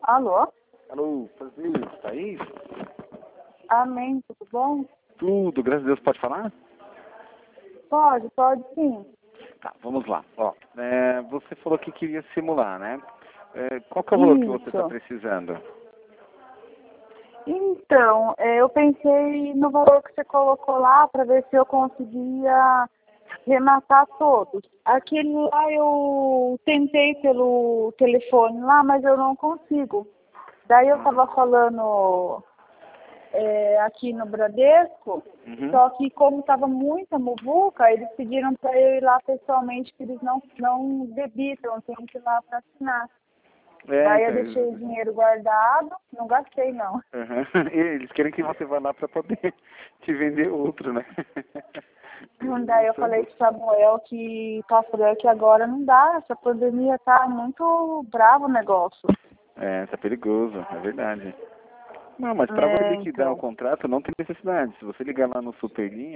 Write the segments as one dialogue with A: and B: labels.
A: Alô?
B: Alô, prazer, Thaís?
A: Amém, tudo bom?
B: Tudo, graças a Deus, pode falar?
A: Pode sim.
B: Tá, vamos lá. Ó, você falou que queria simular, né? Qual que é o valor que você está
A: Isso.
B: precisando?
A: Então, eu pensei no valor que você colocou lá para ver se eu conseguia rematar todos. Aquele lá eu tentei pelo telefone lá, mas eu não consigo. Daí eu estava falando aqui no Bradesco,
B: Uhum.
A: só que como estava muita muvuca, eles pediram para eu ir lá pessoalmente, que eles não debitam, tem que ir lá para assinar. Daí eu deixei o dinheiro guardado, não gastei não.
B: Uhum. Eles querem que você vá lá para poder te vender outro, né?
A: Daí eu falei pro Samuel que que agora não dá, essa pandemia tá muito bravo o negócio.
B: Tá perigoso, é verdade. Não, mas para você liquidar o
A: Então.
B: contrato não tem necessidade. Se você ligar lá no Superlinha,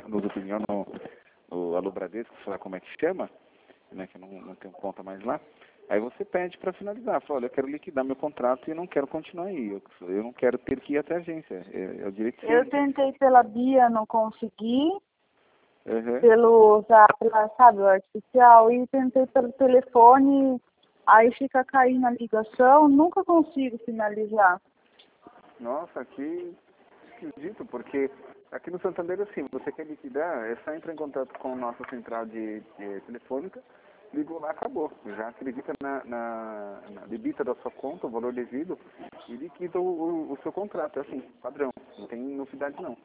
B: no Alô Bradesco, sei lá como é que chama, né, que eu não tenho conta mais lá, aí você pede para finalizar. Fala, olha, eu quero liquidar meu contrato e não quero continuar aí. Eu não quero ter que ir até a agência. É o direito seu.
A: Eu tentei pela Bia, não consegui,
B: Uhum.
A: pelo sabe, o artificial, e tentei pelo telefone, aí fica caindo a ligação, nunca consigo finalizar.
B: Nossa, que esquisito, porque aqui no Santander, assim, você quer liquidar, é só entrar em contato com a nossa central de telefônica, ligou lá, acabou. Já acredita na debita da sua conta, o valor devido, e liquida o seu contrato. É assim, padrão. Não tem novidade, não.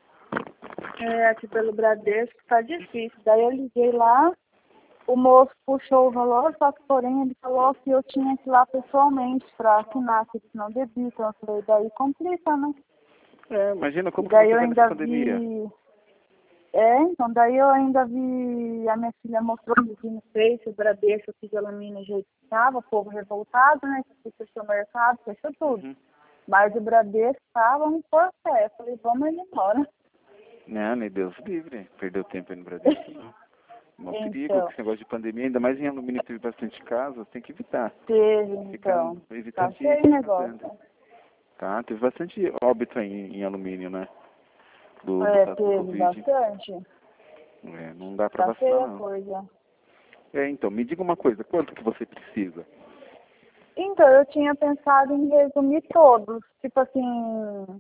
A: Aqui pelo Bradesco tá difícil. Daí eu liguei lá, o moço puxou o valor, só que porém ele falou que eu tinha que ir lá pessoalmente para assinar, que eles não debitam. Eu falei, daí complica, né?
B: Imagina como que
A: Daí
B: você
A: eu
B: vai nessa
A: ainda
B: pandemia.
A: vi. Então daí eu ainda vi, a minha filha mostrou aqui no Face, o Bradesco aqui de alumínio do jeito que estava, o povo revoltado, né? Que fechou o mercado, fechou tudo.
B: Uhum.
A: Mas o Bradesco estava um porfé. Eu falei, vamos ir embora.
B: Não, nem Deus livre. Perdeu tempo aí no Brasil. Não. Um perigo, que
A: Então,
B: esse negócio de pandemia, ainda mais em alumínio teve bastante casos, tem que evitar.
A: teve,
B: Ficar,
A: então.
B: evitar
A: Tá
B: de
A: feio o
B: ficar dando.
A: negócio.
B: Tá, teve bastante óbito aí em alumínio, né? Do caso do
A: Teve
B: Covid.
A: bastante.
B: Não dá pra
A: Tá
B: vacilar,
A: feia a
B: não.
A: coisa.
B: Então, me diga uma coisa, quanto que você precisa?
A: Então, eu tinha pensado em resumir todos. Tipo assim,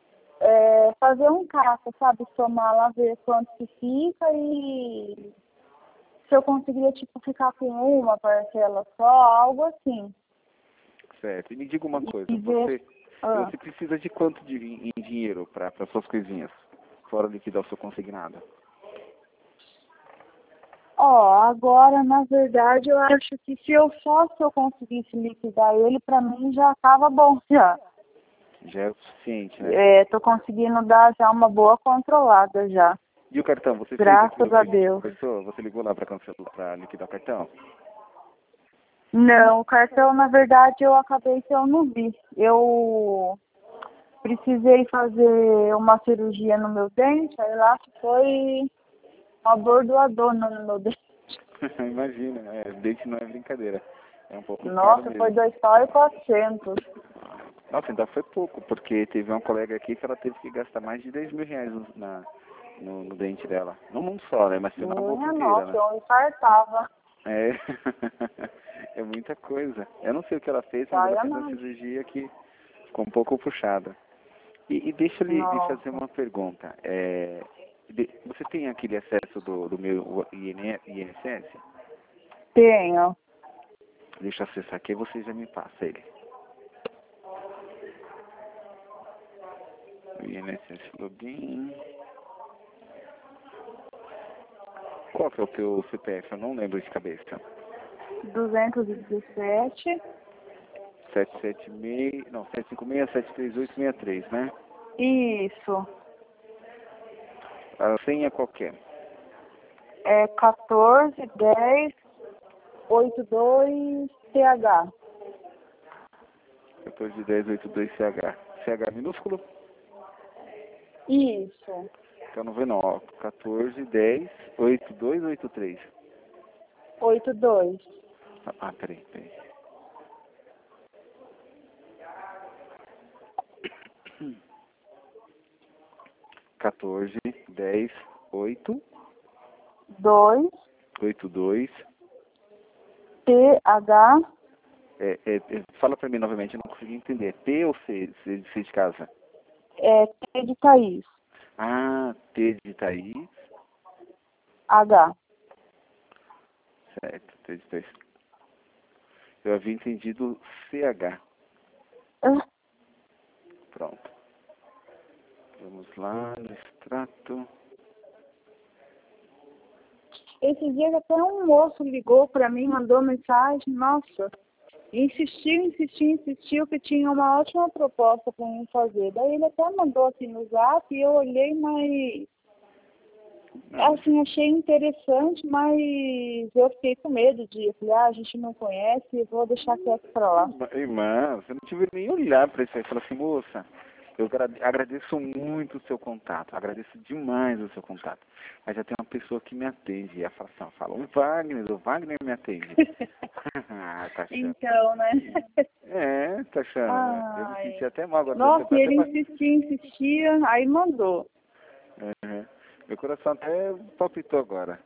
A: fazer um caixa, sabe? Somar lá, ver quanto que fica e se eu conseguiria, tipo, ficar com uma parcela só, algo assim.
B: Certo, e me diga uma coisa,
A: E ver.
B: você precisa de quanto em dinheiro para suas coisinhas, fora liquidar o seu consignado?
A: Agora, na verdade, eu acho que se eu conseguisse liquidar ele, pra mim já tava bom já.
B: Já é o suficiente, né?
A: Tô conseguindo dar já uma boa controlada já.
B: E o cartão, você fez aquilo
A: Graças
B: que
A: a
B: a gente
A: Deus.
B: conversou? Você ligou lá para cancelar, para liquidar o cartão?
A: Não, o cartão, na verdade, eu acabei que eu não vi. Eu precisei fazer uma cirurgia no meu dente, aí lá foi uma bordoadona no meu dente.
B: Imagina, dente não é brincadeira. É um pouco caro
A: Nossa, foi
B: mesmo.
A: 2.400.
B: Nossa, ainda foi pouco, porque teve uma colega aqui que ela teve que gastar mais de 10 mil reais no dente dela. Não num só, né? Mas foi na boca
A: Minha
B: inteira,
A: nossa,
B: né?
A: eu infartava.
B: É, é muita coisa. Eu não sei o que ela fez, mas ela
A: Saia
B: fez uma
A: não.
B: cirurgia que ficou um pouco puxada. E deixa eu lhe fazer
A: Nossa,
B: uma pergunta. Você tem aquele acesso do meu INSS?
A: tenho.
B: Deixa eu acessar aqui e você já me passa ele. O INSS Login. Qual que é o teu CPF? Eu não lembro de cabeça.
A: 217.
B: 776, não, 756-738-63, né?
A: Isso.
B: A senha qualquer.
A: 141082TH.
B: 141082CH. CH minúsculo?
A: Isso.
B: Então não vê não, ó. 14108283.
A: 82.
B: Peraí. 14 10 8
A: 2
B: 82.
A: TH.
B: Fala pra mim novamente, eu não consegui entender. É P ou C? C de casa?
A: É T de Thaís.
B: Ah, T de Thaís.
A: H.
B: Certo, T de Thaís. Eu havia entendido CH. Pronto. Vamos lá no extrato.
A: Esses dias até um moço ligou para mim, mandou mensagem, nossa, insistiu que tinha uma ótima proposta para mim fazer. Daí ele até mandou aqui no zap e eu olhei, mas assim, achei interessante, mas eu fiquei com medo de, falei, a gente não conhece, vou deixar quieto para lá.
B: Irmã, você não tive nem olhar para isso aí. Falou assim, moça, eu agradeço muito o seu contato, agradeço demais o seu contato. Mas já tem uma pessoa que me atende. E a fala assim, fala, o Wagner me atende. Ah, tá achando.
A: Então, né?
B: Tá achando.
A: Ai.
B: Eu me senti até mal agora.
A: Nossa, e ele insistia, aí mandou.
B: Meu coração até palpitou agora.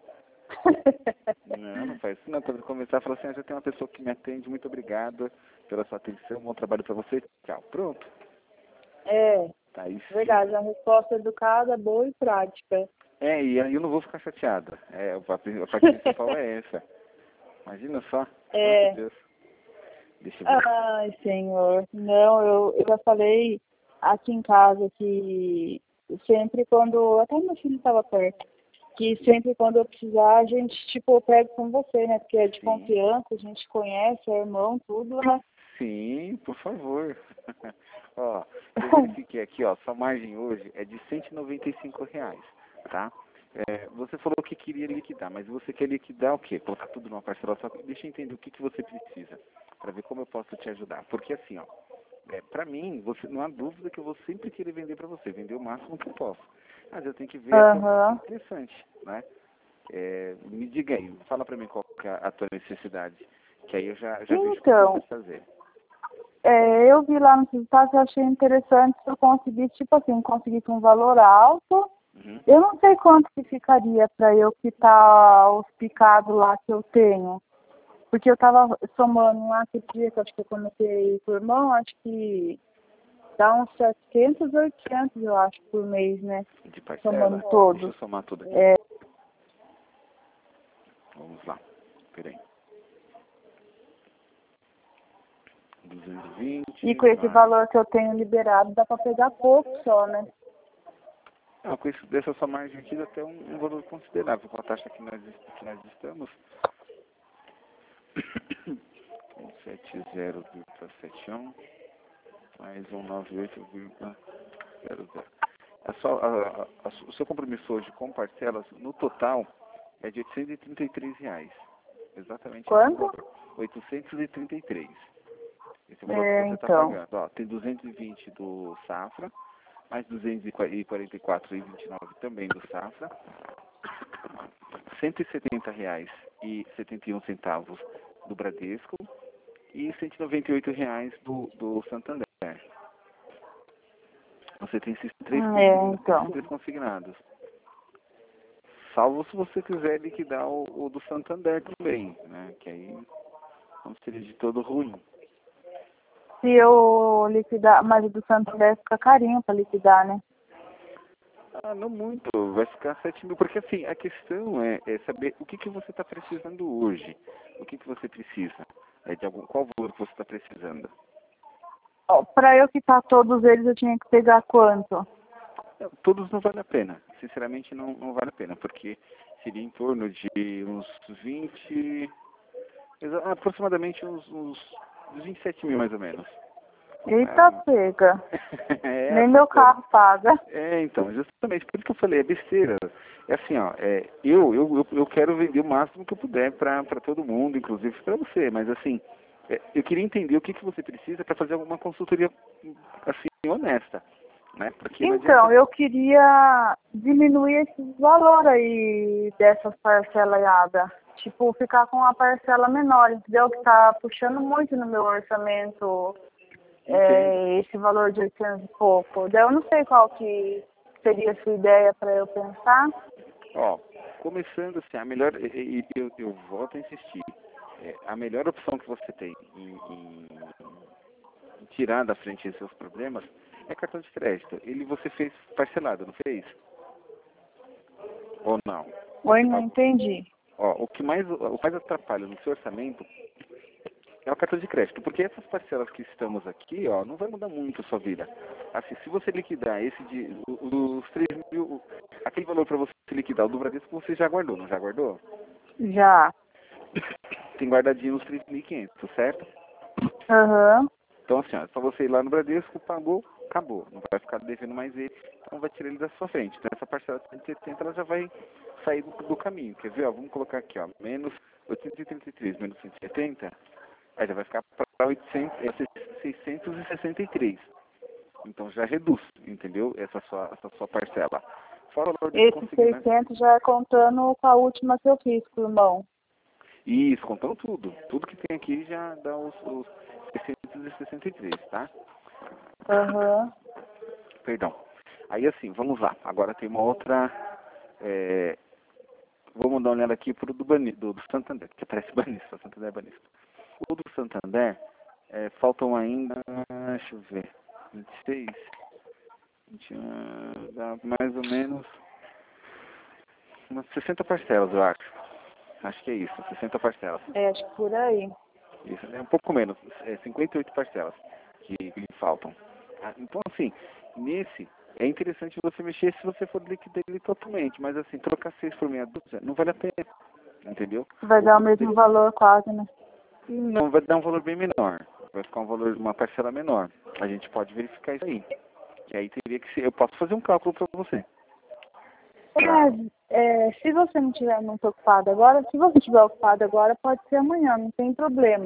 B: Não faz isso não. Quando eu começar a falar assim, já tem uma pessoa que me atende, muito obrigado pela sua atenção, bom trabalho para você, tchau. Pronto. Tá aí sim.
A: Verdade, a resposta educada, boa e prática.
B: E aí eu não vou ficar chateada. A parte principal é essa. Imagina só. Meu Deus. Deixa eu ver.
A: Ai, senhor. Não, eu já falei aqui em casa que sempre quando, até meu filho estava perto, que sempre quando eu precisar, a gente, tipo, eu pego com você, né? Porque é de confiança, a gente conhece, é irmão, tudo, né?
B: Sim, por favor. Ó, eu verifiquei aqui, ó, sua margem hoje é de R$195, tá? Você falou que queria liquidar, mas você quer liquidar o quê? Colocar tudo numa parcela só? Deixa eu entender o que você precisa, para ver como eu posso te ajudar. Porque assim, ó, para mim, você não há dúvida que eu vou sempre querer vender para você, vender o máximo que eu posso. Mas eu tenho que ver se é interessante, né? Me diga aí, fala para mim qual que é a tua necessidade, que aí eu já vejo o que eu posso fazer.
A: Eu vi lá nos resultados e achei interessante se eu conseguisse, tipo assim, conseguisse um valor alto. Eu não sei quanto que ficaria para eu quitar os picados lá que eu tenho. Porque eu tava somando lá aquele dia que eu acho que eu comecei com o irmão, acho que dá uns 700, 800, eu acho, por mês, né?
B: De parcela?
A: Somando todos.
B: Deixa eu somar tudo aqui. Vamos lá. Peraí. 220.
A: E com esse valor que eu tenho liberado, dá para pegar pouco só, né?
B: Com isso, dessa sua margem aqui dá até um valor considerável com a taxa que nós estamos. 170,71 mais 198,00. O seu compromisso hoje com parcelas, no total, é de R$833. Exatamente.
A: Quanto?
B: 833. Esse é o valor que você está pagando. Ó, tem 220 do Safra, mais 244,29 também do Safra, R$170,71 do Bradesco e R$198 do Santander. Você tem esses três consignados. Salvo se você quiser liquidar o do Santander também, né? Que aí não seria de todo ruim.
A: Se eu liquidar, mas o do Santander fica carinho para liquidar, né?
B: Não muito, vai ficar 7 mil, porque assim, a questão é saber o que você está precisando hoje, o que você precisa, qual valor que você está precisando.
A: Para eu quitar todos eles, eu tinha que pegar quanto?
B: Todos não vale a pena, sinceramente não vale a pena, porque seria em torno de uns 20, aproximadamente uns 27 mil mais ou menos.
A: Eita, pega. Nem meu carro paga.
B: Então, justamente por isso que eu falei, é besteira. É assim, ó, eu quero vender o máximo que eu puder para todo mundo, inclusive para você, mas assim, eu queria entender o que você precisa para fazer alguma consultoria, assim, honesta, né? Porque
A: então, eu queria diminuir esses valores aí dessas parceladas. Tipo, ficar com uma parcela menor, entendeu? Que tá puxando muito no meu orçamento esse valor de 800 e pouco. Daí eu não sei qual que seria a sua ideia para eu pensar?
B: Ó, começando assim, a melhor, eu volto a insistir, a melhor opção que você tem em tirar da frente esses seus problemas é cartão de crédito. Você fez parcelado, não fez? Ou não?
A: Oi, não entendi.
B: Ó, o que mais atrapalha no seu orçamento é o cartão de crédito, porque essas parcelas que estamos aqui, ó, não vai mudar muito a sua vida. Assim, se você liquidar os 3 mil, aquele valor para você liquidar o do Bradesco, você já guardou, não já guardou?
A: Já.
B: Tem guardadinho uns 3.500, certo?
A: Aham.
B: Então, assim, ó, é só você ir lá no Bradesco, pagou, acabou. Não vai ficar devendo mais ele, então vai tirar ele da sua frente. Então, essa parcela de 180, ela já vai sair do caminho. Quer ver? Ó, vamos colocar aqui, ó, menos 833 menos 170, aí já vai ficar para 663. Então, já reduz, entendeu? Essa sua parcela. Fora o valor de
A: Esse
B: consignado.
A: 600 já é contando com a última que eu fiz com o irmão.
B: Isso, contando tudo. Tudo que tem aqui já dá os 663, tá?
A: Aham.
B: Perdão. Aí assim, vamos lá. Agora tem uma outra. Vamos dar uma olhada aqui pro do Santander, que parece Banisco, Santander é Banisco. O do Santander, faltam ainda, deixa eu ver, 26, 21, dá mais ou menos umas 60 parcelas, eu acho. Acho que é isso, 60 parcelas.
A: Acho que por aí.
B: Isso, é um pouco menos, 58 parcelas que lhe faltam. Então, assim, nesse, é interessante você mexer se você for liquidar ele totalmente, mas assim, trocar 6 por meia dúzia não vale a pena, entendeu?
A: Vai dar o mesmo valor quase, né?
B: Não, vai dar um valor bem menor, vai ficar uma parcela menor. A gente pode verificar isso aí. Que aí teria que ser, eu posso fazer um cálculo para você.
A: Se você não estiver muito ocupado agora, se você estiver ocupado agora, pode ser amanhã, não tem problema.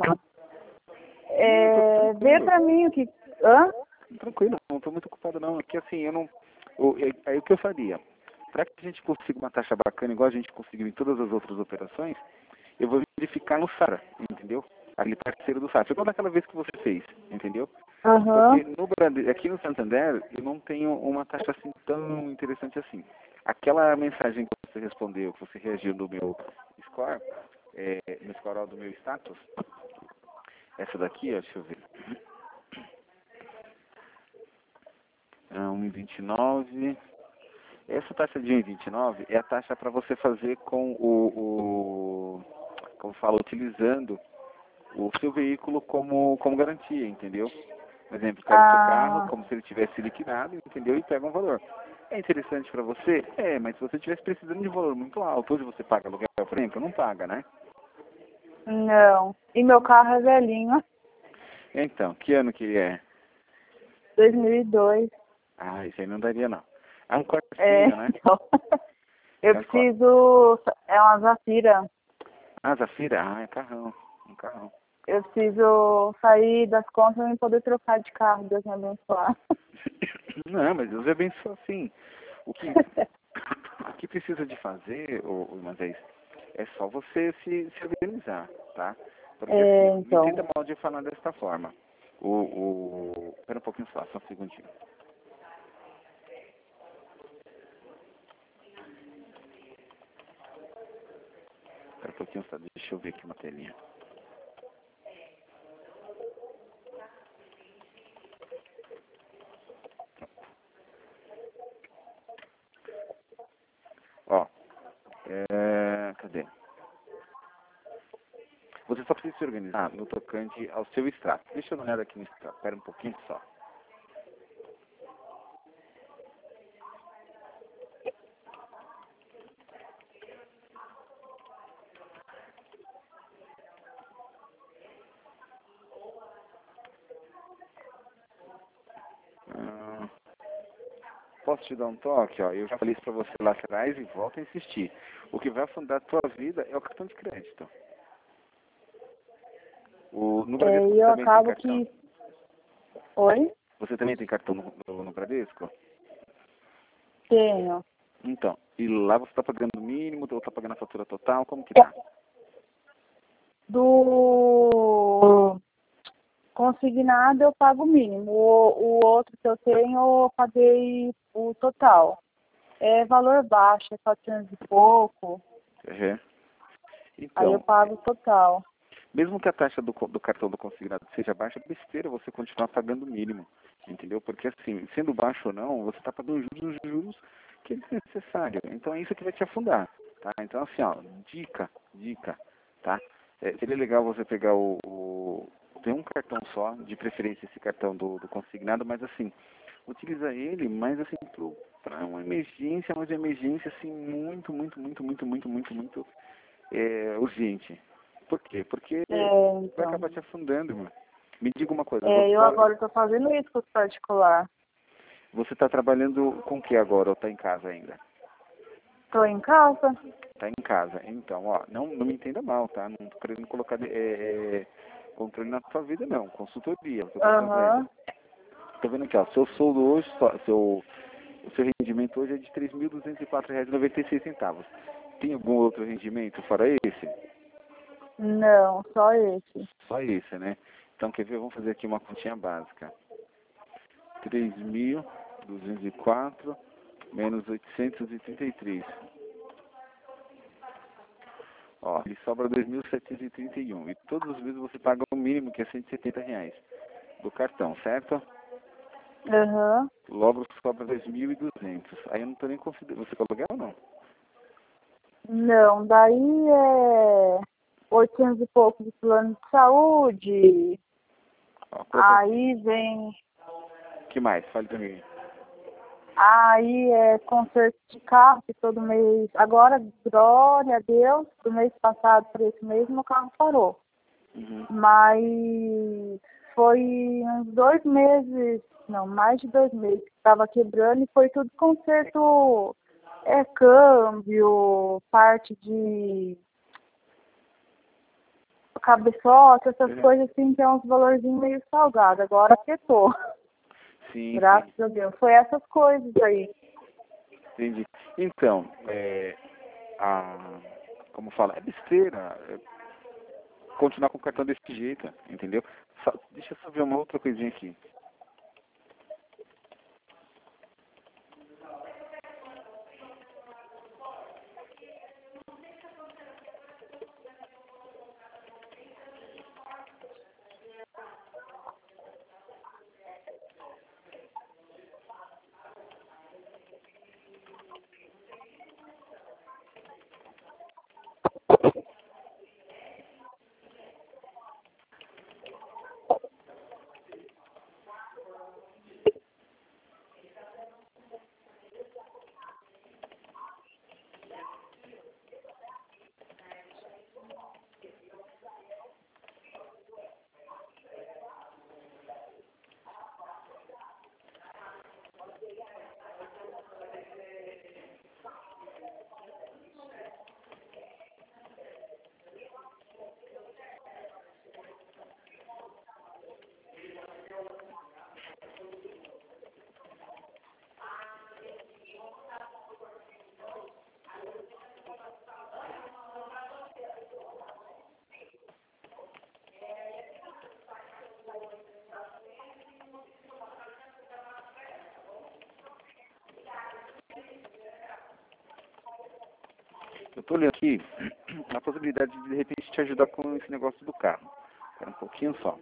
A: Vê pra mim o que... Hã?
B: Tranquilo, não estou muito ocupado não. Aqui assim, eu não... Aí o que eu faria? Para que a gente consiga uma taxa bacana, igual a gente conseguiu em todas as outras operações, eu vou verificar no Sara, entendeu? Ali parceiro do Sara. Foi igual daquela vez que você fez, entendeu?
A: Aham.
B: Porque aqui no Santander, eu não tenho uma taxa assim tão interessante assim. Aquela mensagem que você respondeu, que você reagiu no meu score, no score do meu status, essa daqui, ó, deixa eu ver. 1,29. Essa taxa de 1,29 é a taxa para você fazer com como fala, utilizando o seu veículo como garantia, entendeu? Por exemplo, pega o seu carro como se ele tivesse liquidado, entendeu? E pega um valor. É interessante para você? É, mas se você estivesse precisando de um valor muito alto, hoje você paga aluguel, por exemplo, não paga, né?
A: Não. E meu carro é velhinho.
B: Então, que ano que é?
A: 2002.
B: Ah, isso aí não daria não. É um Corsinha, né?
A: Então. Eu preciso... É uma Zafira.
B: Ah, Zafira? Ah, é carrão. Um carrão.
A: Eu preciso sair das contas e poder trocar de carro, Deus me abençoar.
B: Não, mas Deus abençoa assim. O que, o que precisa de fazer, uma vez, é só você se organizar, tá? Porque assim,
A: Então.
B: não entenda mal de falar desta forma. Espera um pouquinho só um segundinho. Espera um pouquinho só, deixa eu ver aqui uma telinha. Ó, cadê? Você só precisa se organizar no tocante ao seu extrato. Deixa eu dar uma olhada aqui no extrato. Espera um pouquinho só. Posso te dar um toque? Ó, eu já falei isso para você lá atrás e volto a insistir. O que vai afundar a tua vida é o cartão de crédito. No Bradesco
A: E
B: você
A: eu
B: também tem
A: acabo
B: cartão?
A: que... Oi?
B: Você também tem cartão no Bradesco?
A: Tenho.
B: Então, e lá você está pagando o mínimo ou está pagando a fatura total? Como que tá?
A: Do consignado eu pago o mínimo. O outro que eu tenho eu paguei o total. É valor baixo, é 400 e pouco.
B: Uhum.
A: Aí eu
B: Então,
A: pago total.
B: mesmo que a taxa do cartão do consignado seja baixa, é besteira você continuar pagando o mínimo, entendeu? Porque assim, sendo baixo ou não, você está pagando juros que é desnecessário. Então é isso que vai te afundar, tá? Então assim, ó, dica, tá? Seria legal você pegar tem um cartão só, de preferência esse cartão do consignado, mas assim, utiliza ele mais assim para uma emergência, mas uma emergência assim muito urgente. Por quê? Porque vai
A: Então.
B: acabar te afundando, mano. Me diga uma coisa,
A: Eu agora estou fazendo isso com os particular.
B: você está trabalhando com o que agora ou está em casa ainda?
A: Estou em casa.
B: Está em casa. Então, ó, não me entenda mal, tá? Não estou querendo colocar controle na sua vida, não. Consultoria, o que eu estou fazendo.
A: Aham.
B: Tô vendo aqui, ó, seu soldo hoje, o seu rendimento hoje é de R$ 3.204,96. Tem algum outro rendimento fora esse?
A: Não, só esse.
B: Só esse, né? Então, quer ver? Vamos fazer aqui uma continha básica. 3.204 menos 833. Ó, ele sobra 2.731. E todos os meses você paga o mínimo, que é R$ 170 do cartão, certo?
A: Aham.
B: Logo sobra 2.200. Aí eu não estou nem considerando. Você quer aluguel ou não?
A: Não, daí é 800 e pouco de plano de saúde.
B: Ó, coloca
A: Aí vem.
B: que mais? Fale pra mim.
A: Aí é conserto de carro, que todo mês. Agora, glória a Deus, do mês passado para esse mês, meu carro parou.
B: Uhum.
A: Mas foi uns 2 meses, não, mais de 2 meses que estava quebrando e foi tudo conserto, câmbio, parte de cabeçote, essas
B: Uhum.
A: coisas assim, que é uns valorzinhos meio salgados. Agora afetou.
B: Sim,
A: Graças a Deus. Foi essas coisas aí.
B: entendi. Então, como fala, é besteira continuar com o cartão desse jeito, entendeu? Deixa eu só ver uma outra coisinha aqui. Eu tô olhando aqui a possibilidade de repente te ajudar com esse negócio do carro. Era um pouquinho só.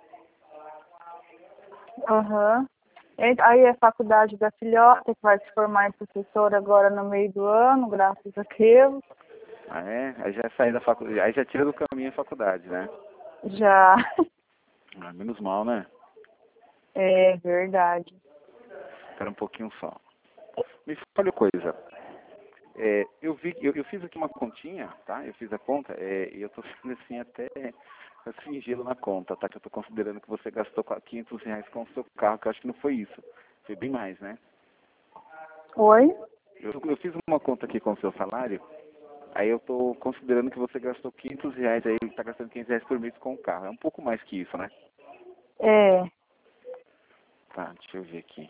A: Aham. Aí é a faculdade da filhota, que vai se formar em professora agora no meio do ano, graças a Deus.
B: Ah, é? Aí já sai da faculdade, aí já tira do caminho a faculdade, né?
A: Já.
B: Ah, menos mal, né?
A: É verdade.
B: Era um pouquinho só. Me fale uma coisa. Eu fiz aqui uma continha, tá? Eu fiz a conta, e eu tô sendo assim até singelo na conta, tá? Que eu tô considerando que você gastou R$ 500 com o seu carro, que eu acho que não foi isso. Foi bem mais, né?
A: Oi?
B: Eu fiz uma conta aqui com o seu salário, aí eu tô considerando que você gastou R$ 500, aí tá gastando R$ 500 por mês com o carro. É um pouco mais que isso, né?
A: É.
B: Tá, deixa eu ver aqui.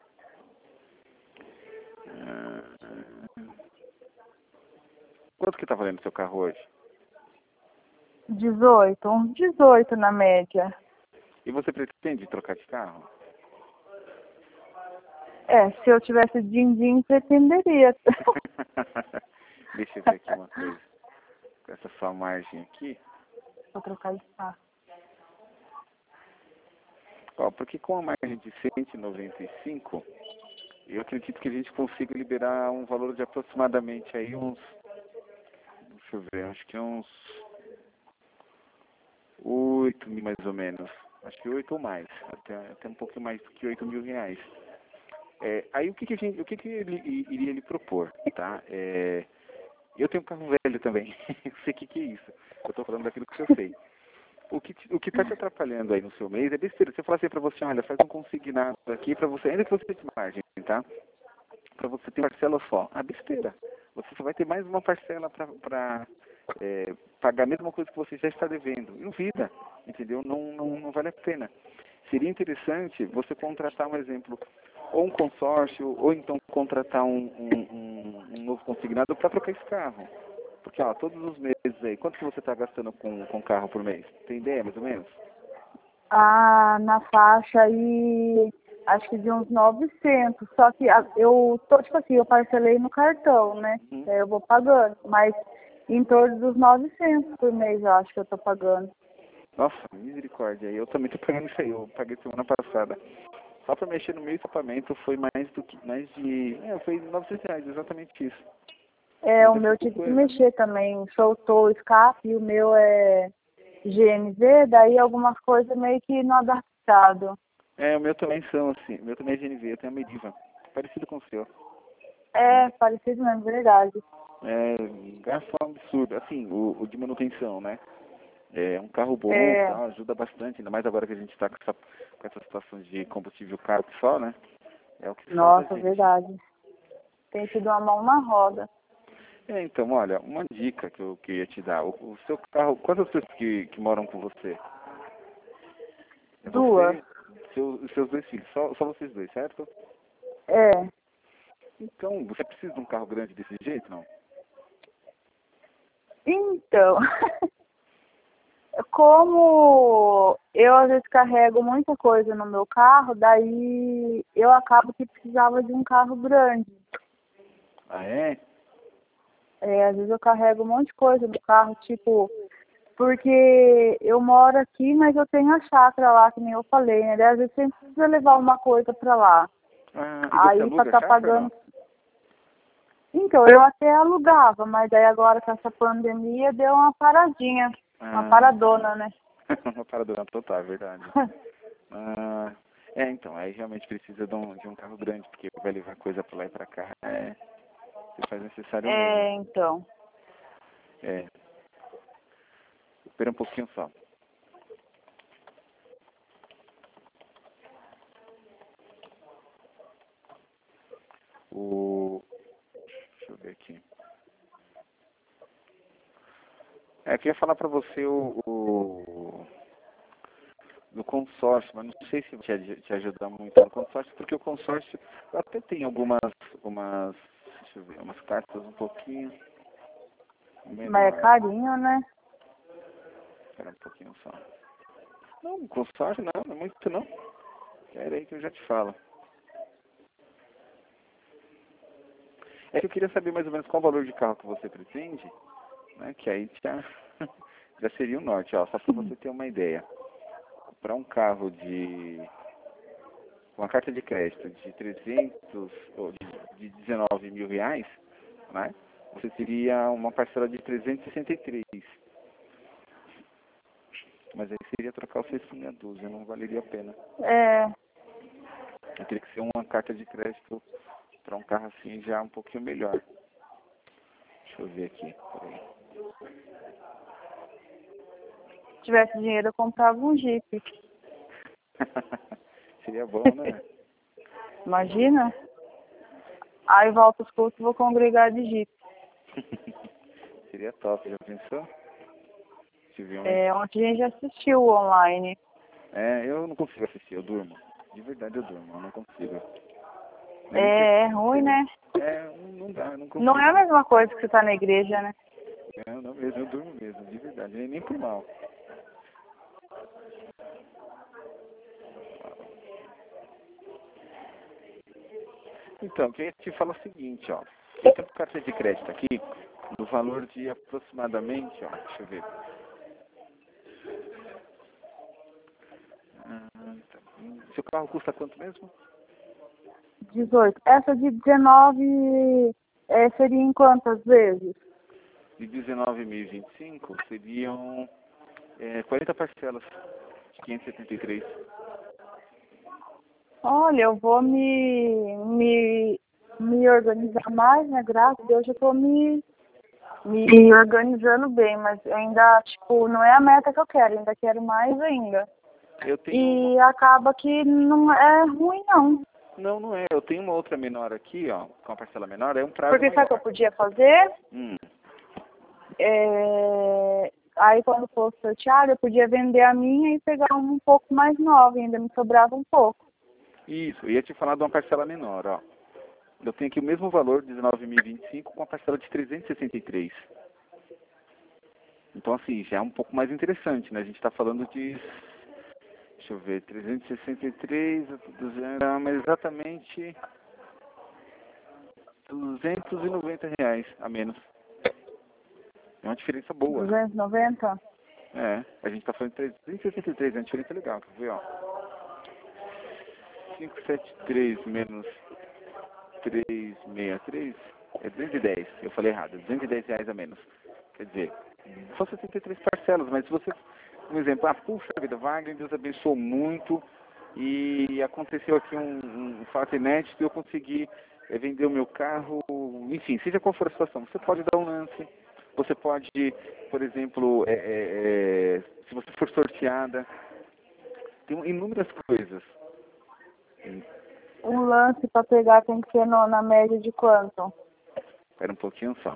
B: Ah, quanto que tá valendo seu carro hoje?
A: 18, uns 18 na média.
B: E você pretende trocar de carro?
A: Se eu tivesse din-din, pretenderia.
B: Deixa eu ver aqui uma coisa. Com essa sua margem aqui.
A: Vou trocar de espaço.
B: Ó, porque com a margem de 195, eu acredito que a gente consiga liberar um valor de aproximadamente aí uns... Deixa eu ver, acho que uns 8 mil mais ou menos. Acho que 8 ou mais. Até um pouquinho mais do que 8 mil reais. Aí o que ele iria lhe propor, tá? Eu tenho um carro velho também. Eu sei o que é isso. Eu estou falando daquilo que eu sei. O que está te atrapalhando aí no seu mês é besteira. Se eu falar assim para você, olha, faz um consignado aqui para você, ainda que você tenha margem, tá? Para você ter parcela só. Ah, besteira. Você só vai ter mais uma parcela para pagar a mesma coisa que você já está devendo. Não vida, entendeu? Não vale a pena. Seria interessante você contratar, um exemplo, ou um consórcio, ou então contratar um novo consignado para trocar esse carro. Porque, ó, todos os meses aí, quanto que você está gastando com carro por mês? Tem ideia, mais ou menos?
A: Na faixa aí, acho que de uns 900. Só que eu tô, tipo assim, eu parcelei no cartão, né? Eu vou pagando, mas em torno dos 900 por mês, eu acho que eu tô pagando.
B: Nossa, misericórdia. Eu também tô pagando isso aí. Eu paguei semana passada. Só para mexer no meu equipamento foi foi R$ 900, exatamente isso.
A: O meu tive que mexer também. Soltou o escape e o meu é GNV, daí algumas coisas meio que não adaptado.
B: O meu também são assim. O meu também é GNV, eu tenho a Meriva. Parecido com o seu.
A: Parecido mesmo, verdade.
B: Gasto é um absurdo. Assim, o de manutenção, né? É um carro bom, tal, ajuda bastante, ainda mais agora que a gente está com essa situação de combustível caro que só, né? É o que faz
A: Nossa,
B: a gente.
A: verdade. Tem sido uma mão na roda.
B: Então, olha, uma dica que eu queria te dar. O seu carro, quantas pessoas que moram com você? É
A: 2.
B: você, os seus 2 filhos, só vocês dois, certo? Então, você precisa de um carro grande desse jeito, não?
A: Então, como eu às vezes carrego muita coisa no meu carro, daí eu acabo que precisava de um carro grande.
B: Ah, é?
A: Às vezes eu carrego um monte de coisa no carro, tipo, porque eu moro aqui, mas eu tenho a chácara lá, que nem eu falei, né? Daí, às vezes sempre precisa levar uma coisa pra lá.
B: E você
A: Aí pra
B: aluga
A: tá
B: chácara,
A: pagando.
B: não?
A: Então, eu até alugava, mas daí agora com essa pandemia deu uma paradinha, uma paradona, né?
B: Uma paradona total, é verdade. Então, aí realmente precisa de um carro grande, porque vai levar coisa pra lá e pra cá. Se faz necessário mesmo.
A: Então.
B: Espera um pouquinho só. Deixa eu ver aqui. Eu queria falar pra você do consórcio, mas não sei se vai te ajudar muito no consórcio, porque o consórcio até tem algumas, deixa eu ver, umas cartas um pouquinho menor.
A: Mas é carinho, né?
B: Espera um pouquinho só. Não, consórcio não é muito não. Espera aí que eu já te falo. É que eu queria saber mais ou menos qual o valor de carro que você pretende, né? Que aí já seria o norte, ó, só para você ter uma ideia. Para um carro uma carta de crédito de 300 ou de 19 mil reais, né? Você teria uma parcela de 363. Mas aí seria trocar o 6 por meia dúzia, não valeria a pena. Teria que ser uma carta de crédito para um carro assim já um pouquinho melhor. Deixa eu ver aqui, peraí.
A: Se tivesse dinheiro eu comprava um Jeep.
B: Seria bom, né?
A: Imagina? Aí volta os custos, vou congregar de Jeep.
B: Seria top, já pensou?
A: Ontem a gente assistiu online.
B: Eu não consigo assistir, eu durmo. De verdade eu durmo, eu não consigo.
A: É ruim, né?
B: Não dá, não consigo.
A: Não é a mesma coisa que você tá na igreja, né?
B: Não mesmo, eu durmo mesmo, de verdade, nem por mal. Então, o que a gente fala é o seguinte, ó. Eu tenho carta de crédito aqui, no valor de aproximadamente, ó, deixa eu ver. Tá. Seu carro custa quanto mesmo?
A: 18. Essa de 19 seria em quantas vezes?
B: De 19.025 seriam 40 parcelas de 573.
A: Olha, eu vou me organizar mais, né? Graças a Deus eu tô me organizando bem, mas ainda, tipo, não é a meta que eu quero, ainda quero mais ainda.
B: Eu tenho
A: E acaba que não é ruim, não.
B: Não é. Eu tenho uma outra menor aqui, ó, com a parcela menor, é um prazo
A: Porque sabe o que eu
B: maior.
A: podia fazer?
B: Hum.
A: Aí quando fosse sorteado, eu podia vender a minha e pegar um pouco mais nova, ainda me sobrava um pouco.
B: Isso, eu ia te falar de uma parcela menor, ó. Eu tenho aqui o mesmo valor, 19.025, com a parcela de 363. Então, assim, já é um pouco mais interessante, né? A gente está falando de, deixa eu ver, 363, 200, mas exatamente R$ 290 a menos. É uma diferença boa, né?
A: 290?
B: É, a gente está falando de 363, é uma diferença legal, quer ver, ó. 573 menos 363 é 210. Eu falei errado, R$ 210 a menos. Quer dizer, são 73 parcelas, mas se você, um exemplo, puxa vida, Wagner, Deus abençoou muito e aconteceu aqui um fato inédito e eu consegui vender o meu carro, enfim, seja qual for a situação, você pode dar um lance, você pode, por exemplo, se você for sorteada, tem inúmeras coisas.
A: Um lance para pegar tem que ser na média de quanto?
B: Espera um pouquinho só.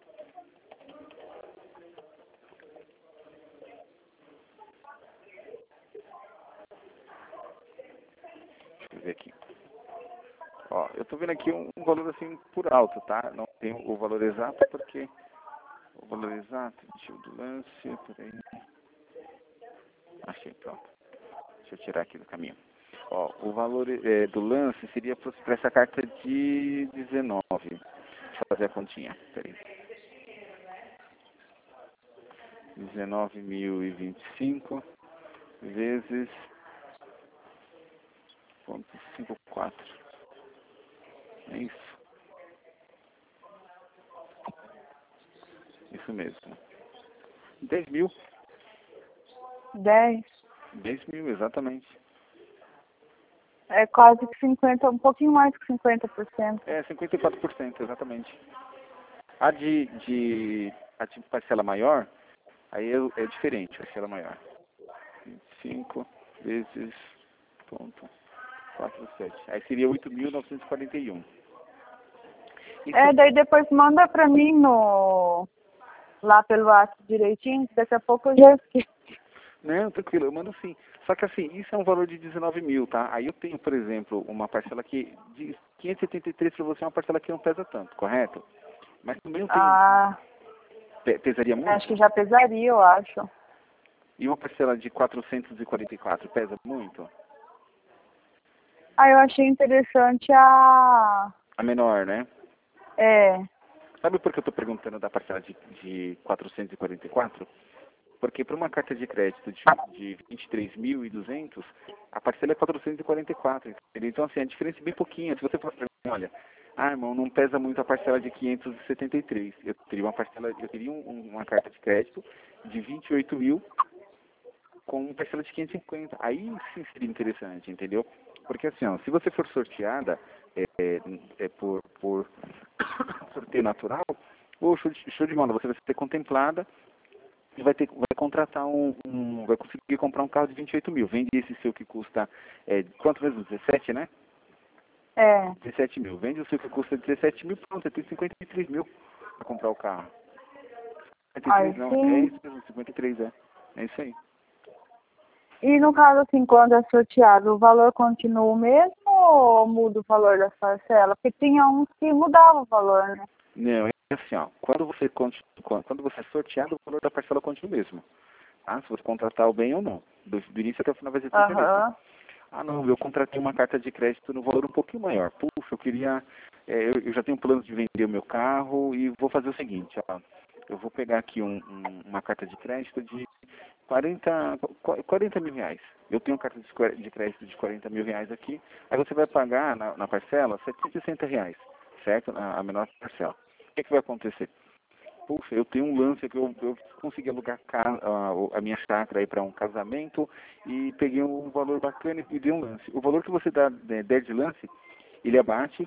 B: Deixa eu ver aqui. Ó, eu tô vendo aqui um valor assim por alto, tá? Não tenho o valor exato porque o valor exato, deixa eu do lance, peraí. Achei, pronto. Deixa eu tirar aqui do caminho. Ó, o valor do lance seria para essa carta de 19. Deixa eu fazer a continha, peraí. 19.025 vezes 0,54. É isso. Isso mesmo. 10 mil.
A: 10?
B: 10 mil, exatamente.
A: É quase que 50, um pouquinho mais que 50%.
B: É, 54%, exatamente. A de parcela maior, aí é diferente, parcela maior. 25 vezes ponto 47. Aí seria 8.941.
A: Daí depois manda pra mim lá pelo WhatsApp direitinho, que daqui a pouco eu já esqueci.
B: Não, tranquilo, eu mando sim. Só que assim, isso é um valor de 19 mil, tá? Aí eu tenho, por exemplo, uma parcela que de 573 para você é uma parcela que não pesa tanto, correto? Mas também não tem. Pesaria muito?
A: Acho que já pesaria, eu acho.
B: E uma parcela de 444 pesa muito?
A: Eu achei interessante a...
B: A menor, né?
A: É.
B: Sabe por que eu estou perguntando da parcela de 444? Porque para uma carta de crédito de 23.200, a parcela é 444. Entendeu? Então, assim, a diferença é bem pouquinha. Se você falar para mim, olha, irmão, não pesa muito a parcela de 573. Eu teria uma carta de crédito de 28 mil com uma parcela de 550. Aí sim seria interessante, entendeu? Porque assim, ó, se você for sorteada por sorteio natural, show de bola, você vai ser contemplada e vai contratar vai conseguir comprar um carro de 28 mil. Vende esse seu que custa, quanto mesmo? 17, né? 17 mil. Vende o seu que custa 17 mil, pronto, você tem 53 mil para comprar o carro. 53 não,
A: Sim.
B: é isso mesmo, 53 é. É isso aí.
A: E no caso, assim, quando é sorteado, o valor continua o mesmo ou muda o valor das parcelas? Porque tinha uns que mudavam o valor, né?
B: Não, é assim, ó, quando você é sorteado, o valor da parcela continua o mesmo. Tá? Se você contratar o bem ou não. Do início até o final vai ser tudo mesmo. Ah, não, eu contratei uma carta de crédito no valor um pouquinho maior. Puxa, eu queria, eu já tenho planos de vender o meu carro e vou fazer o seguinte, ó, eu vou pegar aqui uma carta de crédito de 40 mil reais. Eu tenho uma carta de crédito de 40 mil reais aqui, aí você vai pagar na parcela 760 reais, certo? A menor parcela. O que vai acontecer? Puxa, eu tenho um lance que eu consegui alugar a minha chácara aí para um casamento e peguei um valor bacana e dei um lance. O valor que você der de lance, ele abate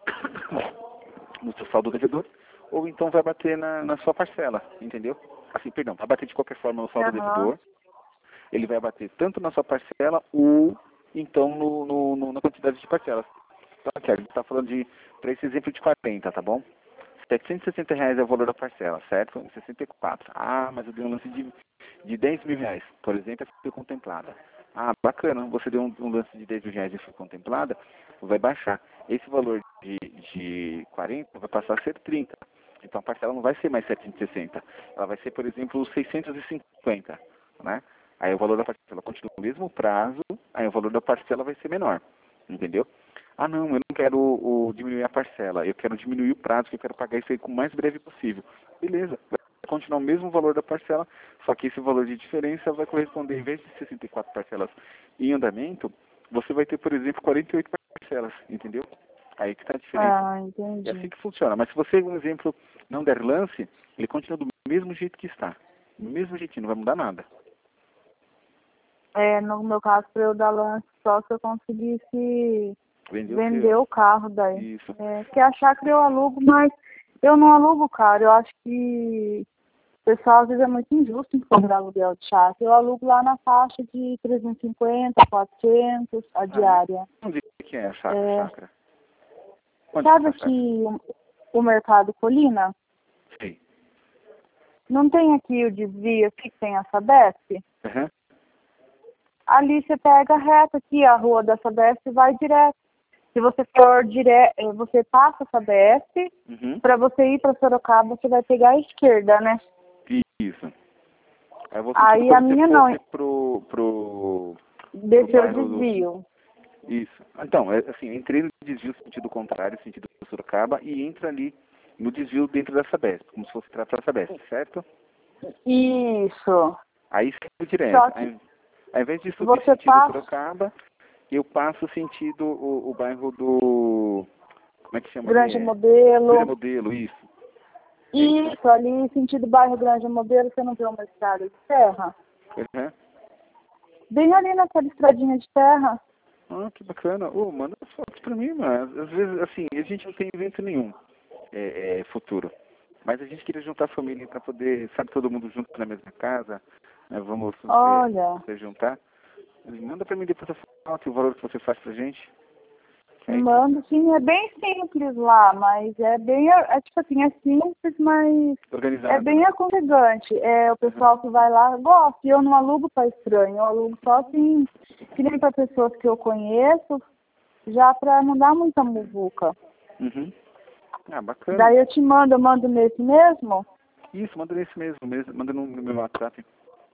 B: no seu saldo devedor ou então vai bater na sua parcela, entendeu? Assim, perdão, vai bater de qualquer forma no saldo devedor, ele vai bater tanto na sua parcela ou então na quantidade de parcelas. Então aqui, a gente está falando para esse exemplo de 40, tá bom? 760 reais é o valor da parcela, certo? 64. Ah, mas eu dei um lance de 10 mil reais, por exemplo, e foi contemplada. Ah, bacana, você deu um lance de 10 mil reais e foi contemplada, vai baixar. Esse valor de 40 vai passar a ser 30. Então a parcela não vai ser mais 760. Ela vai ser, por exemplo, 650, né? Aí o valor da parcela continua no mesmo prazo, aí o valor da parcela vai ser menor, entendeu? Ah, não, eu não quero diminuir a parcela, eu quero diminuir o prazo, que eu quero pagar isso aí com o mais breve possível. Beleza, vai continuar o mesmo valor da parcela, só que esse valor de diferença vai corresponder, em vez de 64 parcelas em andamento, você vai ter, por exemplo, 48 parcelas, entendeu? Aí que está a diferença.
A: Ah, entendi.
B: É assim que funciona. Mas se você, um exemplo, não der lance, ele continua do mesmo jeito que está. Do mesmo jeitinho, não vai mudar nada.
A: No meu caso, para eu dar lance só se eu conseguisse
B: Vendeu
A: vender o carro daí.
B: Isso.
A: Que a chácara eu alugo, mas eu não alugo caro. Eu acho que o pessoal às vezes é muito injusto em cobrar aluguel de chácara. Eu alugo lá na faixa de 350, 400 a diária.
B: Onde que é a chácara? Onde
A: Sabe
B: que é a chácara?
A: aqui o Mercado Colina?
B: Sim.
A: Não tem aqui o desvio aqui que tem a Sabesp?
B: Uhum.
A: Ali você pega reto aqui, a rua da Sabesp e vai direto. Se você for direto, você passa a Sabesp, para você ir para Sorocaba, você vai pegar a esquerda, né?
B: Isso.
A: Aí a minha não. Desceu o desvio.
B: Isso. Então, assim, entrei no desvio sentido contrário, sentido Sorocaba, e entra ali no desvio dentro da Sabesp, como se fosse para a Sabesp, certo?
A: Isso.
B: Aí segue direto.
A: Só que
B: ao invés de subir sentido Sorocaba, eu passo sentido o bairro do... Como é que chama?
A: Grande Modelo.
B: Grande Modelo, isso.
A: Isso, ali sentido bairro Grande Modelo, você não vê uma estrada de terra?
B: Uhum.
A: Bem ali naquela estradinha de terra.
B: Ah, que bacana. Manda as fotos pra mim, mano. Às vezes, assim, a gente não tem evento nenhum futuro. Mas a gente queria juntar a família para poder, sabe, todo mundo junto na mesma casa. Né? Vamos se juntar. Manda pra mim depois a foto e o valor que você faz pra gente.
A: Mando, sim, é bem simples lá, mas é bem, tipo assim, é simples, mas
B: organizado,
A: é bem aconchegante. O pessoal que vai lá gosta, e eu não alugo para estranho, eu alugo só assim, que nem para pessoas que eu conheço, já para não dar muita muvuca.
B: Uhum. Ah, bacana.
A: Daí eu mando nesse mesmo?
B: Isso, manda nesse mesmo, manda no meu WhatsApp.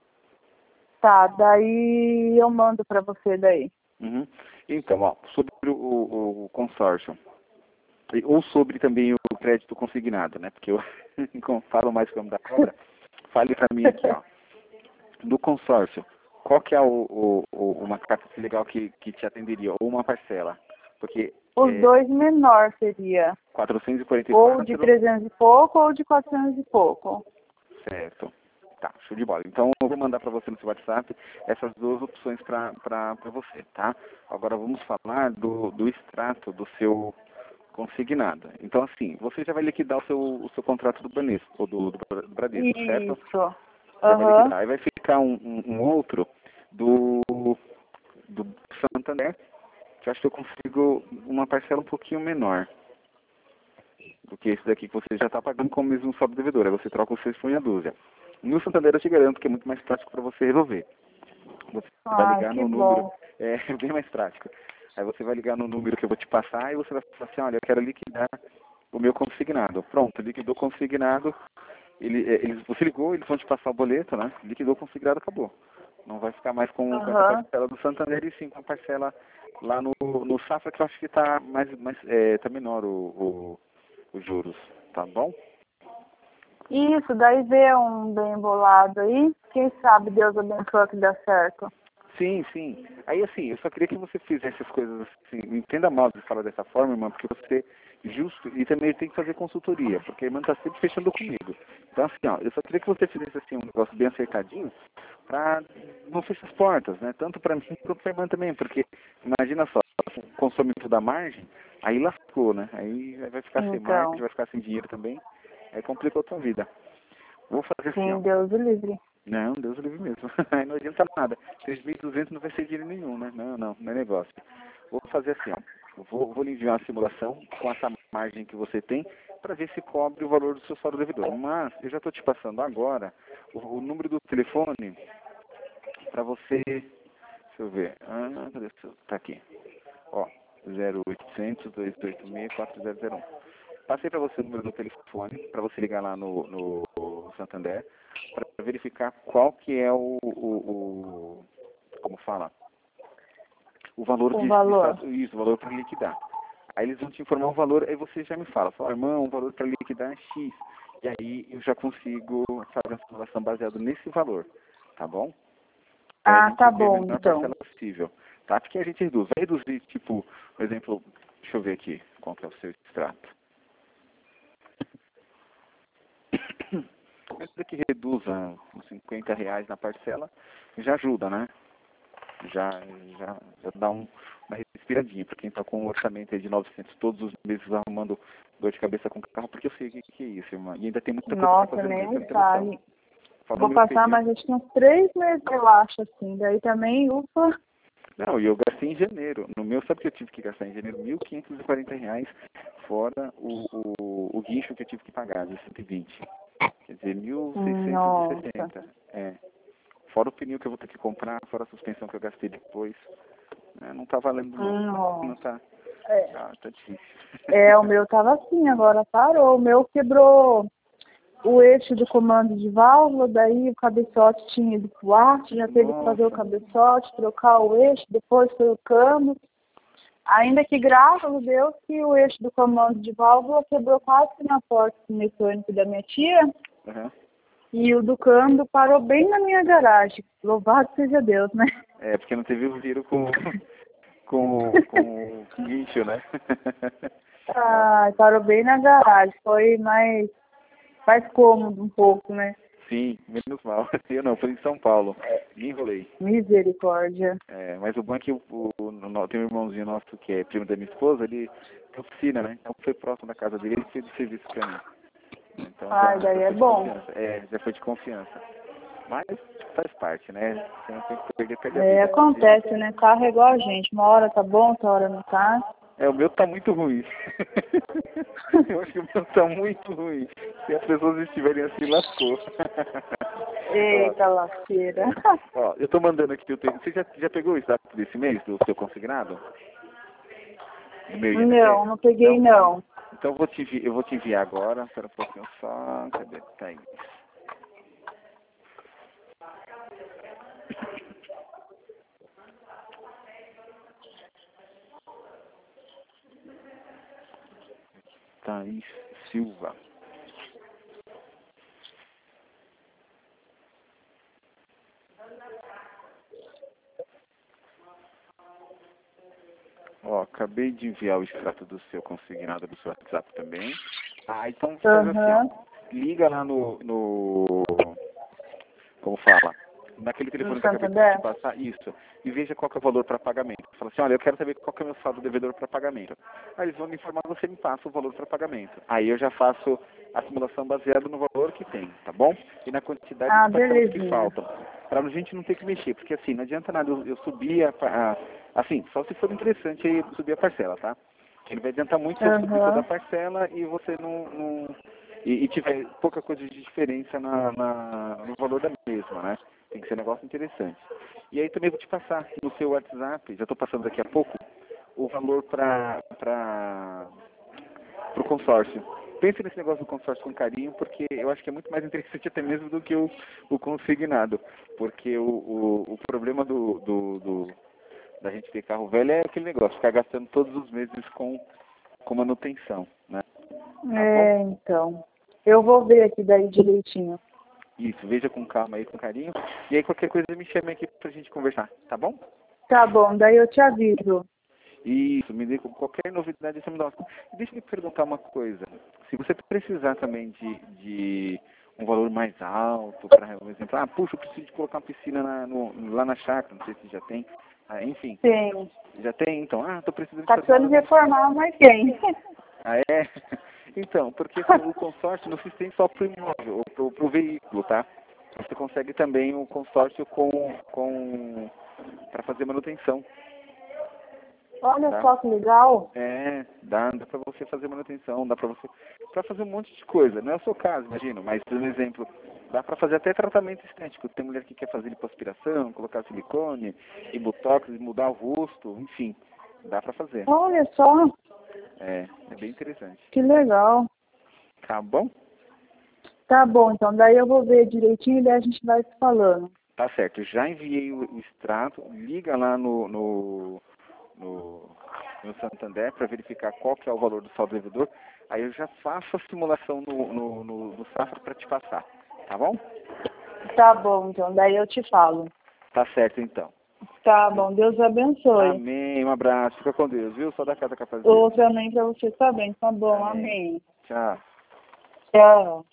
A: Tá, daí eu mando para você daí.
B: Uhum. Então, ó, sobre o consórcio, ou sobre também o crédito consignado, né? Porque eu falo mais como da cobra. Fale para mim aqui, ó. Do consórcio, qual que é uma carta legal que te atenderia? Ou uma parcela? Porque
A: os dois menor seria
B: 444.
A: Ou de 300 e pouco, ou de 400 e pouco.
B: Certo. Tá, show de bola. Então eu vou mandar para você no seu WhatsApp essas duas opções para você, tá? Agora vamos falar do extrato do seu consignado. Então assim, você já vai liquidar o seu contrato do Banesco, ou do Bradesco, certo?
A: Isso.
B: Já vai liquidar. Aí vai ficar um outro do Santander, que eu acho que eu consigo uma parcela um pouquinho menor do que esse daqui que você já está pagando como mesmo saldo devedor. Aí você troca os 6 por meia dúzia. No Santander eu te garanto que é muito mais prático para você resolver. Você vai ligar no número, é bem mais prático. Aí você vai ligar no número que eu vou te passar e você vai falar assim, olha, eu quero liquidar o meu consignado. Pronto, liquidou o consignado, você ligou, eles vão te passar o boleto, né? Liquidou o consignado, acabou. Não vai ficar mais com essa
A: Aham.
B: parcela do Santander e sim com a parcela lá no Safra, que eu acho que está tá menor os juros, tá bom?
A: Isso, daí vê um bem bolado aí. Quem sabe Deus abençoe que dá certo.
B: Sim, sim. Aí assim, eu só queria que você fizesse as coisas assim, não entenda mal de falar dessa forma, irmã, porque você justo e também tem que fazer consultoria, porque a irmã está sempre fechando comigo. Então assim, ó, eu só queria que você fizesse assim um negócio bem acertadinho para não fechar as portas, né? Tanto para mim quanto para a irmã também, porque imagina só, consome tudo da margem, aí lascou, né? Aí vai ficar sem margem,
A: Então,
B: vai ficar sem dinheiro também, aí complicou a tua vida. Vou fazer assim, ó.
A: sim, Deus o livre.
B: Não, Deus o livre mesmo. Aí não adianta nada. 3.200 não vai ser dinheiro nenhum, né? Não é negócio. Vou fazer assim, ó. Vou lhe enviar uma simulação com essa margem que você tem para ver se cobre o valor do seu saldo devedor. Mas eu já estou te passando agora o número do telefone para você. Deixa eu ver. Cadê o seu? Tá aqui. Ó, 0800 286 4001. Passei para você o número do telefone, para você ligar lá no Santander, para verificar qual que é como fala, o valor
A: O valor.
B: isso, o valor para liquidar. Aí eles vão te informar o valor, aí você já me fala, irmão, o valor para liquidar é X. E aí eu já consigo fazer a simulação baseada nesse valor, tá bom? Aí a
A: Ah,
B: gente
A: tá
B: vê a
A: bom,
B: menor
A: então.
B: parcela possível, tá? Porque a gente reduz. Vai reduzir, tipo, por exemplo, deixa eu ver aqui, qual que é o seu extrato. Ainda que reduza uns R$ 50 na parcela, já ajuda, né? Já, já dá uma respiradinha para quem está com um orçamento aí de 900 todos os meses arrumando dor de cabeça com o carro, porque eu sei o que é isso, irmã. E ainda tem muita coisa para
A: Nossa,
B: fazer no
A: nem
B: mês, você
A: me
B: não tem noção.
A: fale.
B: Fala o
A: Vou
B: meu
A: passar
B: período.
A: mais acho que uns 3 meses, eu acho, assim. Daí também, ufa.
B: Não, e eu gastei em janeiro. No meu, sabe o que eu tive que gastar em janeiro? R$ 1.540, fora o guincho que eu tive que pagar, de 120. Quer dizer, mil seiscentos e
A: Nossa.
B: sessenta É. Fora o pneu que eu vou ter que comprar, fora a suspensão que eu gastei depois. Não tá valendo não. Não
A: Nossa.
B: tá.
A: É.
B: Tá difícil.
A: O meu tava assim, agora parou. O meu quebrou o eixo do comando de válvula, daí o cabeçote tinha ido pro ar, já teve que fazer o
B: Nossa.
A: cabeçote, trocar o eixo, depois foi o câmbio. Ainda que graças a Deus que o eixo do comando de válvula quebrou quase que na porta do mecânico da minha tia,
B: Uhum.
A: e o do câmbio parou bem na minha garagem. Louvado seja Deus, né?
B: Porque não teve o giro com o guincho, né?
A: Ah, parou bem na garagem. Foi mais cômodo um pouco, né?
B: Sim, menos mal. Eu não, fui em São Paulo. Me enrolei.
A: Misericórdia.
B: Mas o bom é que tem um irmãozinho nosso que é primo da minha esposa, ele tem oficina, né? Então foi próximo da casa dele, ele fez o serviço pra mim. Então
A: Ai, daí
B: já
A: é
B: foi de
A: bom.
B: confiança. Já foi de confiança. Mas faz parte, né? Você não tem que perder a vida.
A: Acontece, né? Carro é igual a gente. Uma hora tá bom, outra hora não tá.
B: O meu tá muito ruim. Eu acho que o meu tá muito ruim. Se as pessoas estiverem assim, lascou.
A: Eita lasqueira.
B: Eu tô mandando aqui o teu. Você já pegou o extrato desse mês do seu consignado? Do meu INSS?
A: Não, não peguei
B: Não?
A: não.
B: Então eu vou te enviar agora. Espera um pouquinho só. Cadê? Tá aí. Thaís Silva. Acabei de enviar o extrato do seu consignado do seu WhatsApp também. Então faz assim,
A: Aham.
B: liga lá como fala, naquele
A: No
B: telefone que eu acabei de te
A: Santander?
B: passar, isso, e veja qual que é o valor para pagamento. Fala assim, olha, eu quero saber qual que é o meu saldo devedor para pagamento. Aí eles vão me informar, você me passa o valor para pagamento. Aí eu já faço a simulação baseada no valor que tem, tá bom? E na quantidade
A: Ah,
B: de parcelas que
A: belezinha.
B: faltam. Para a gente não ter que mexer, porque assim, não adianta nada eu subir assim, só se for interessante aí subir a parcela, tá? Ele vai adiantar muito se eu subir toda a
A: Aham.
B: parcela e você e tiver pouca coisa de diferença no valor da mesma, né? Tem que ser um negócio interessante. E aí também vou te passar no seu WhatsApp, já estou passando daqui a pouco, o valor para o consórcio. pense nesse negócio do consórcio com carinho, porque eu acho que é muito mais interessante até mesmo do que o consignado. Porque o problema da gente ter carro velho é aquele negócio, ficar gastando todos os meses com manutenção, né? Tá bom?
A: Então. Eu vou ver aqui daí direitinho.
B: Isso, veja com calma aí, com carinho. E aí qualquer coisa me chame aqui pra gente conversar, tá bom?
A: Tá bom, daí eu te aviso.
B: Isso, me dê com qualquer novidade, você me dá uma... Deixa eu me perguntar uma coisa. Se você precisar também de um valor mais alto, para por exemplo, puxa, eu preciso de colocar uma piscina lá na chácara, não sei se já tem. Enfim.
A: Tem.
B: Já tem, então. Tô precisando
A: Tá precisando reformar, mas tem.
B: É? Então, porque o consórcio não se estende só para o imóvel, ou para o veículo, tá? Você consegue também o consórcio para fazer manutenção.
A: Olha
B: Tá?
A: só que legal.
B: Dá para você fazer manutenção, dá para fazer um monte de coisa. Não é o seu caso, imagino, mas por exemplo, dá para fazer até tratamento estético. Tem mulher que quer fazer lipoaspiração, colocar silicone, e botox, mudar o rosto, enfim, dá para fazer.
A: Olha só.
B: É bem interessante.
A: Que legal.
B: Tá bom?
A: Tá bom, então daí eu vou ver direitinho e daí a gente vai se falando.
B: Tá certo, já enviei o extrato, liga lá no Santander para verificar qual que é o valor do saldo devedor, aí eu já faço a simulação no Safra para te passar, tá bom?
A: Tá bom, então daí eu te falo.
B: Tá certo então.
A: Tá bom, Deus abençoe.
B: Amém, um abraço, fica com Deus, viu? Só da Casa Capazinha.
A: Outro amém pra você também, tá bom, amém.
B: Tchau.
A: Tchau.